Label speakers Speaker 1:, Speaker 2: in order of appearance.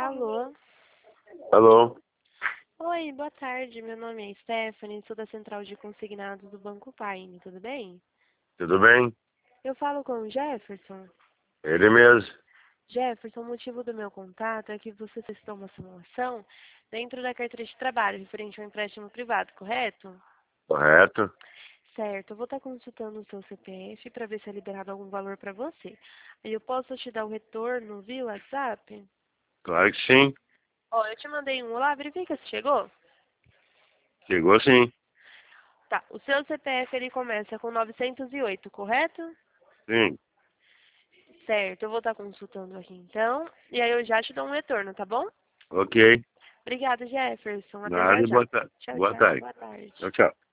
Speaker 1: Alô?
Speaker 2: Alô?
Speaker 1: Oi, boa tarde. Meu nome é Stephanie, sou da Central de Consignados do Banco Paine, tudo bem?
Speaker 2: Tudo bem?
Speaker 1: Eu falo com o Jefferson.
Speaker 2: Ele mesmo.
Speaker 1: Jefferson, o motivo do meu contato é que você solicitou uma simulação dentro da carteira de trabalho, referente ao empréstimo privado, correto?
Speaker 2: Correto?
Speaker 1: Certo, eu vou estar consultando o seu CPF para ver se é liberado algum valor para você. Aí eu posso te dar o retorno via WhatsApp?
Speaker 2: Claro que sim.
Speaker 1: Ó, eu te mandei um lá, verifica se chegou.
Speaker 2: Chegou sim.
Speaker 1: Tá, o seu CPF ele começa com 908, correto?
Speaker 2: Sim.
Speaker 1: Certo, eu vou estar consultando aqui então. E aí eu já te dou um retorno, tá bom?
Speaker 2: Ok.
Speaker 1: Obrigada, Jefferson. Até já
Speaker 2: Nada,
Speaker 1: já.
Speaker 2: boa tarde.
Speaker 1: Tchau,
Speaker 2: Boa
Speaker 1: tchau.
Speaker 2: tarde.
Speaker 1: Boa tarde.
Speaker 2: Tchau, tchau.